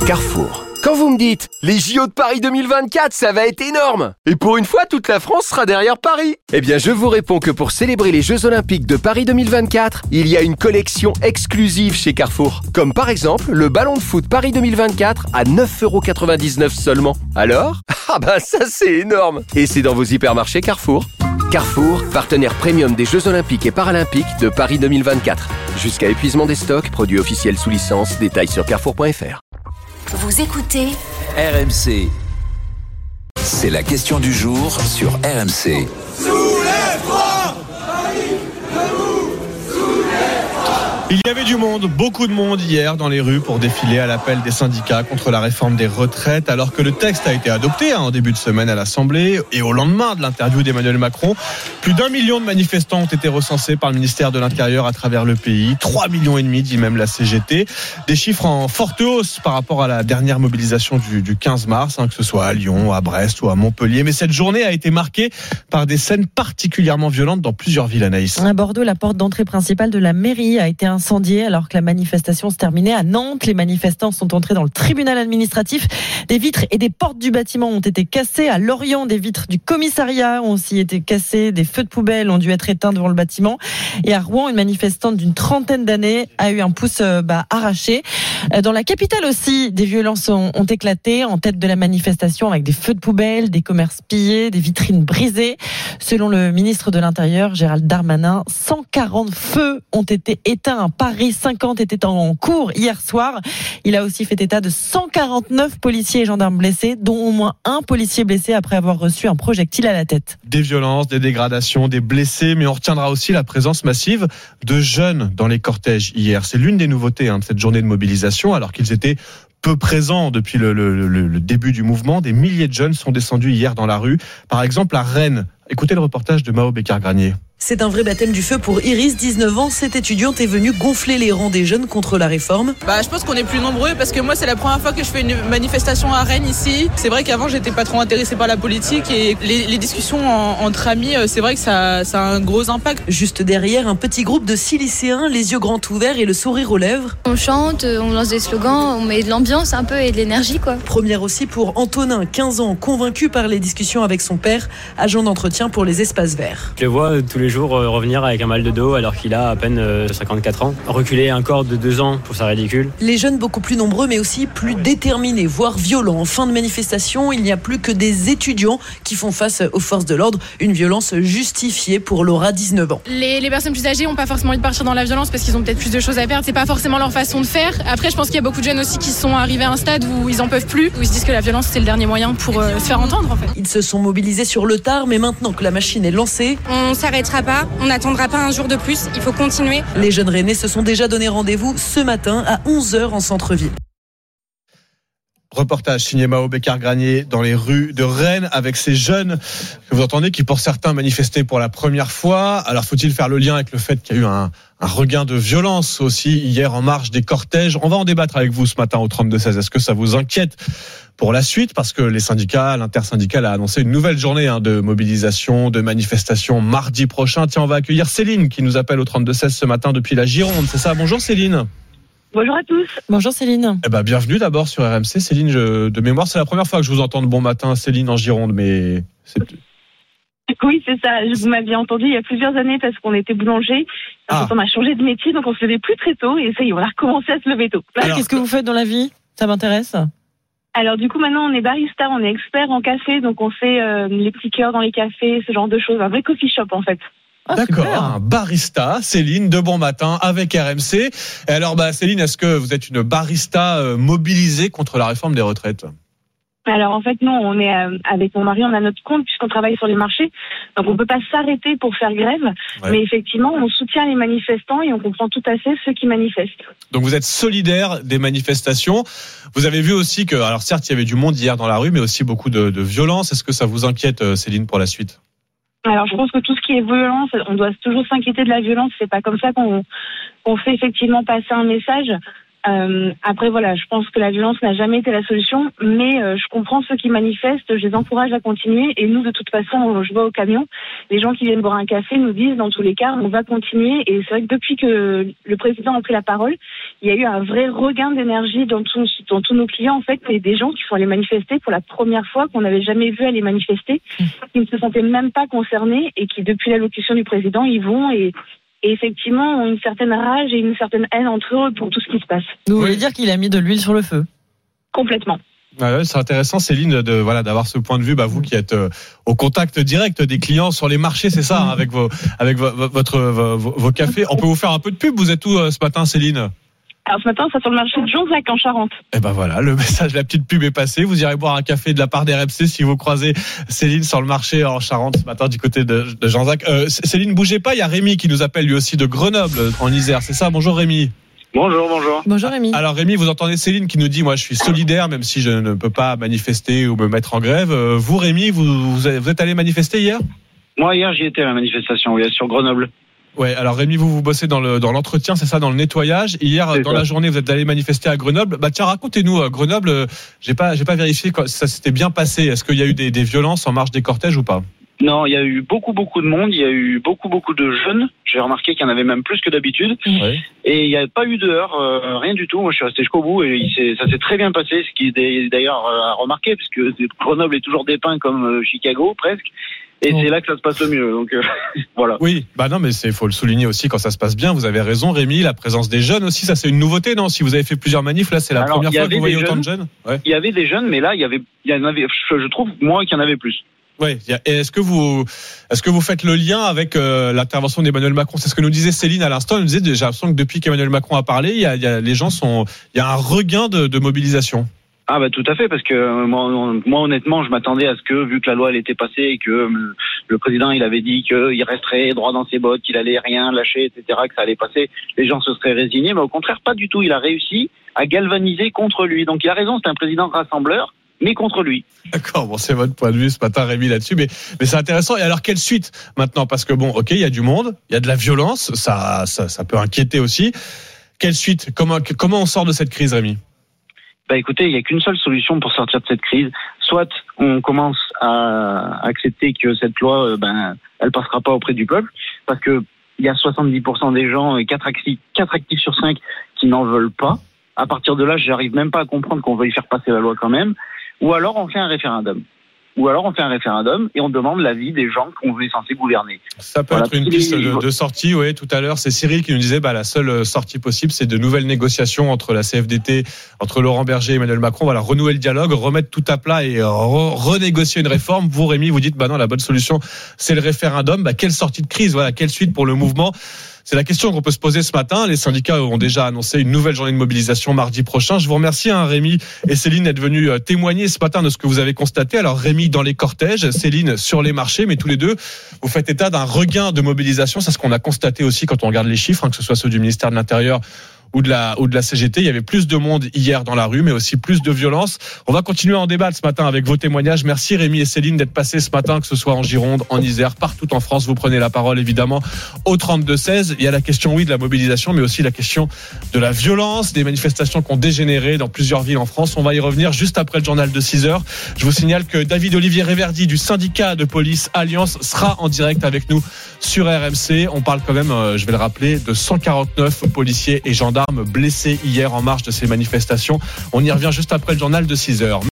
Carrefour. Quand vous me dites « Les JO de Paris 2024, ça va être énorme !» Et pour une fois, toute la France sera derrière Paris. Eh bien, je vous réponds que pour célébrer les Jeux Olympiques de Paris 2024, il y a une collection exclusive chez Carrefour. Comme par exemple, le ballon de foot Paris 2024 à 9,99€ seulement. Alors ? Ah ben ça c'est énorme ! Et c'est dans vos hypermarchés Carrefour. Carrefour, partenaire premium des Jeux Olympiques et Paralympiques de Paris 2024. Jusqu'à épuisement des stocks, produits officiels sous licence, détails sur carrefour.fr. Vous écoutez RMC. C'est la question du jour sur RMC. Il y avait du monde, beaucoup de monde hier dans les rues pour défiler à l'appel des syndicats contre la réforme des retraites, alors que le texte a été adopté en début de semaine à l'Assemblée et au lendemain de l'interview d'Emmanuel Macron. Plus d'1 million de manifestants ont été recensés par le ministère de l'Intérieur à travers le pays. 3,5 millions, dit même la CGT. Des chiffres en forte hausse par rapport à la dernière mobilisation du 15 mars, que ce soit à Lyon, à Brest ou à Montpellier. Mais cette journée a été marquée par des scènes particulièrement violentes dans plusieurs villes, Anaïs. À Bordeaux, la porte d'entrée principale de la mairie a été incendiée alors que la manifestation se terminait. À Nantes, les manifestants sont entrés dans le tribunal administratif. Des vitres et des portes du bâtiment ont été cassées. À Lorient, des vitres du commissariat ont aussi été cassées. Des feux de poubelle ont dû être éteints devant le bâtiment. Et à Rouen, une manifestante d'une trentaine d'années a eu un pouce arraché. Dans la capitale aussi, des violences ont éclaté en tête de la manifestation avec des feux de poubelle, des commerces pillés, des vitrines brisées. Selon le ministre de l'Intérieur, Gérald Darmanin, 140 feux ont été éteints à Paris. 50 étaient en cours hier soir. Il a aussi fait état de 149 policiers et gendarmes blessés, dont au moins un policier blessé après avoir reçu un projectile à la tête. Des violences, des dégradations, des blessés, mais on retiendra aussi la présence massive de jeunes dans les cortèges hier. C'est l'une des nouveautés de cette journée de mobilisation, alors qu'ils étaient peu présents depuis le début du mouvement. Des milliers de jeunes sont descendus hier dans la rue. Par exemple, à Rennes. Écoutez le reportage de Mao Bécard-Granier. C'est un vrai baptême du feu pour Iris, 19 ans. Cette étudiante est venue gonfler les rangs des jeunes contre la réforme. Je pense qu'on est plus nombreux parce que moi c'est la première fois que je fais une manifestation à Rennes ici. C'est vrai qu'avant j'étais pas trop intéressée par la politique et les discussions entre amis, c'est vrai que ça a un gros impact. Juste derrière, un petit groupe de 6 lycéens, les yeux grands ouverts et le sourire aux lèvres. On chante, on lance des slogans, on met de l'ambiance un peu et de l'énergie quoi. Première aussi pour Antonin, 15 ans, convaincu par les discussions avec son père, agent d'entretien pour les espaces verts. Je le vois tous les jours revenir avec un mal de dos alors qu'il a à peine 54 ans. Reculer un corps de 2 ans, je trouve ça ridicule. Les jeunes beaucoup plus nombreux mais aussi plus déterminés, voire violents. En fin de manifestation, il n'y a plus que des étudiants qui font face aux forces de l'ordre. Une violence justifiée pour Laura, 19 ans. Les personnes plus âgées n'ont pas forcément envie de partir dans la violence parce qu'ils ont peut-être plus de choses à perdre. C'est pas forcément leur façon de faire. Après, je pense qu'il y a beaucoup de jeunes aussi qui sont arrivés à un stade où ils en peuvent plus, où ils se disent que la violence c'est le dernier moyen pour se faire entendre en fait. Ils se sont mobilisés sur le tard, mais maintenant que la machine est lancée, on s'arrêtera pas. On n'attendra pas un jour de plus, il faut continuer. Les jeunes rennais se sont déjà donné rendez-vous ce matin à 11h en centre-ville. Reportage signé Mao Bécard-Granier dans les rues de Rennes avec ces jeunes que vous entendez qui pour certains manifestaient pour la première fois. Alors faut-il faire le lien avec le fait qu'il y a eu un regain de violence aussi hier en marge des cortèges? On va en débattre avec vous ce matin au 32-16. Est-ce que ça vous inquiète pour la suite? Parce que l'intersyndicale a annoncé une nouvelle journée de mobilisation, de manifestation mardi prochain. Tiens, on va accueillir Céline qui nous appelle au 32-16 ce matin depuis la Gironde. C'est ça? Bonjour Céline. Bonjour à tous. Bonjour Céline. Bienvenue d'abord sur RMC. Céline, de mémoire, c'est la première fois que je vous entends de bon matin, Céline, en Gironde, mais Oui, c'est ça. Vous m'aviez entendu il y a plusieurs années parce qu'on était boulanger. On a changé de métier, donc on se levait plus très tôt et ça y est, on a recommencé à se lever tôt. Qu'est-ce que vous faites dans la vie? Ça m'intéresse. Alors du coup, maintenant, on est barista, on est expert en café, donc on fait les petits cœurs dans les cafés, ce genre de choses. Un vrai coffee shop, en fait. D'accord, super. Un barista, Céline, de bon matin avec RMC. Et alors, Céline, est-ce que vous êtes une barista mobilisée contre la réforme des retraites? Alors en fait, nous, on est avec mon mari, on a notre compte puisqu'on travaille sur les marchés, donc on peut pas s'arrêter pour faire grève. Ouais. Mais effectivement, on soutient les manifestants et on comprend tout à fait ceux qui manifestent. Donc vous êtes solidaire des manifestations. Vous avez vu aussi que, alors certes, il y avait du monde hier dans la rue, mais aussi beaucoup de violence. Est-ce que ça vous inquiète, Céline, pour la suite? Alors je pense que tout ce qui est violence, on doit toujours s'inquiéter de la violence. C'est pas comme ça qu'on fait effectivement passer un message. Après voilà, je pense que la violence n'a jamais été la solution, mais je comprends ceux qui manifestent, je les encourage à continuer. Et nous, de toute façon, je vois au camion, les gens qui viennent boire un café nous disent dans tous les cas, on va continuer. Et c'est vrai que depuis que le président a pris la parole, il y a eu un vrai regain d'énergie dans tous nos clients en fait, et des gens qui sont allés manifester pour la première fois, qu'on n'avait jamais vu aller manifester, qui ne se sentaient même pas concernés et qui depuis l'allocution du président y vont et effectivement ont une certaine rage et une certaine haine entre eux pour tout ce qui se passe. Vous voulez dire qu'il a mis de l'huile sur le feu? Complètement. Ouais, c'est intéressant, Céline, d'avoir ce point de vue. Vous qui êtes au contact direct des clients sur les marchés, c'est ça, avec vos cafés. On peut vous faire un peu de pub. Vous êtes où ce matin, Céline? Alors ce matin, c'est sur le marché de Jonzac en Charente. Et ben voilà, le message, la petite pub est passée. Vous irez boire un café de la part d'RMC si vous croisez Céline sur le marché en Charente ce matin du côté de Jonzac. Céline, bougez pas, il y a Rémi qui nous appelle lui aussi de Grenoble en Isère, c'est ça? Bonjour Rémi. Bonjour. Bonjour Rémi. Alors Rémi, vous entendez Céline qui nous dit, moi je suis solidaire même si je ne peux pas manifester ou me mettre en grève. Vous Rémi, vous êtes allé manifester hier? Moi hier j'y étais à la manifestation, oui, sur Grenoble. Ouais, alors Rémi, vous bossez dans l'entretien, c'est ça, dans le nettoyage. Hier, c'est dans ça. La journée, vous êtes allé manifester à Grenoble. Tiens, racontez-nous, Grenoble, j'ai pas vérifié quand ça s'était bien passé. Est-ce qu'il y a eu des violences en marge des cortèges ou pas? Non, il y a eu beaucoup de monde, il y a eu beaucoup de jeunes. J'ai remarqué qu'il y en avait même plus que d'habitude. Ouais. Et il n'y a pas eu de heurts, rien du tout. Moi, je suis resté jusqu'au bout et ça s'est très bien passé, ce qui est d'ailleurs à remarquer, puisque Grenoble est toujours dépeint comme Chicago, presque. Et c'est là que ça se passe le mieux, donc voilà. Oui, non, mais faut le souligner aussi quand ça se passe bien. Vous avez raison, Rémi. La présence des jeunes aussi, ça c'est une nouveauté, non? Si vous avez fait plusieurs manifs, là, c'est la première fois que vous voyez autant de jeunes. Ouais. Il y avait des jeunes, mais là, il y en avait. Je trouve moi qu'il y en avait plus. Ouais. Et est-ce que vous faites le lien avec l'intervention d'Emmanuel Macron? C'est ce que nous disait Céline à l'instant. Elle nous disait, j'ai l'impression que depuis qu'Emmanuel Macron a parlé, il y a un regain de mobilisation. Ah tout à fait, parce que moi honnêtement je m'attendais à ce que, vu que la loi elle était passée et que le président il avait dit qu'il resterait droit dans ses bottes, qu'il allait rien lâcher, etc., que ça allait passer, les gens se seraient résignés, mais au contraire pas du tout. Il a réussi à galvaniser contre lui, donc il a raison, c'est un président rassembleur, mais contre lui. D'accord, c'est votre point de vue ce matin, Rémi, là-dessus, mais c'est intéressant. Et alors quelle suite maintenant? Parce que ok, il y a du monde, il y a de la violence, ça peut inquiéter aussi. Quelle suite? Comment on sort de cette crise, Rémi? Écoutez, il n'y a qu'une seule solution pour sortir de cette crise. Soit on commence à accepter que cette loi, elle passera pas auprès du peuple, parce que il y a 70% des gens, 4 actifs sur 5 qui n'en veulent pas. À partir de là, j'arrive même pas à comprendre qu'on veuille faire passer la loi quand même. Ou alors on fait un référendum. Et on demande l'avis des gens qu'on est censé gouverner. Ça peut être une piste de sortie, oui. Tout à l'heure, c'est Cyril qui nous disait, la seule sortie possible, c'est de nouvelles négociations entre la CFDT, entre Laurent Berger et Emmanuel Macron. Voilà, renouer le dialogue, remettre tout à plat et renégocier une réforme. Vous, Rémi, vous dites, non, la bonne solution, c'est le référendum. Quelle sortie de crise? Voilà, quelle suite pour le mouvement? C'est la question qu'on peut se poser ce matin. Les syndicats ont déjà annoncé une nouvelle journée de mobilisation mardi prochain. Je vous remercie, Rémi et Céline, d'être venus témoigner ce matin de ce que vous avez constaté. Alors Rémi dans les cortèges, Céline sur les marchés, mais tous les deux, vous faites état d'un regain de mobilisation. C'est ce qu'on a constaté aussi quand on regarde les chiffres, que ce soit ceux du ministère de l'Intérieur ou de la CGT. Il y avait plus de monde hier dans la rue, mais aussi plus de violence. On va continuer à en débattre ce matin avec vos témoignages. Merci Rémi et Céline d'être passés ce matin, que ce soit en Gironde, en Isère, partout en France. Vous prenez la parole évidemment au 32-16. Il y a la question, de la mobilisation, mais aussi la question de la violence, des manifestations qui ont dégénéré dans plusieurs villes en France. On va y revenir juste après le journal de 6h. Je vous signale que David-Olivier Réverdy du syndicat de police Alliance sera en direct avec nous sur RMC. On parle quand même, je vais le rappeler, de 149 policiers et gendarmes blessés hier en marge de ces manifestations. On y revient juste après le journal de 6h.